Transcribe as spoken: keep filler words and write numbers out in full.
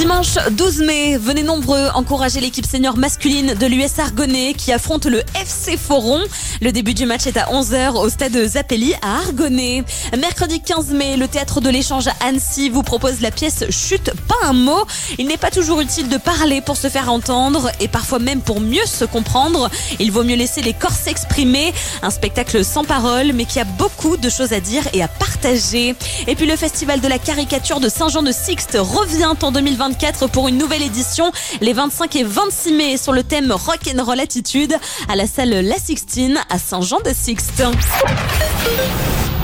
Dimanche douze mai, venez nombreux encourager l'équipe senior masculine de l'U S Argonnet qui affronte le F C Foron. Le début du match est à onze heures au stade Zappelli à Argonnet. Mercredi quinze mai, le théâtre de l'Échange à Annecy vous propose la pièce Chut, pas un mot. Il n'est pas toujours utile de parler pour se faire entendre et parfois même pour mieux se comprendre. Il vaut mieux laisser les corps s'exprimer. Un spectacle sans parole mais qui a beaucoup de choses à dire et à partager. Et puis le festival de la caricature de Saint-Jean-de-Sixte revient en deux mille vingt-quatre pour une nouvelle édition les vingt-cinq et vingt-six mai sur le thème Rock'n'Roll Attitude à la salle La Sixtine à Saint-Jean-de-Sixte.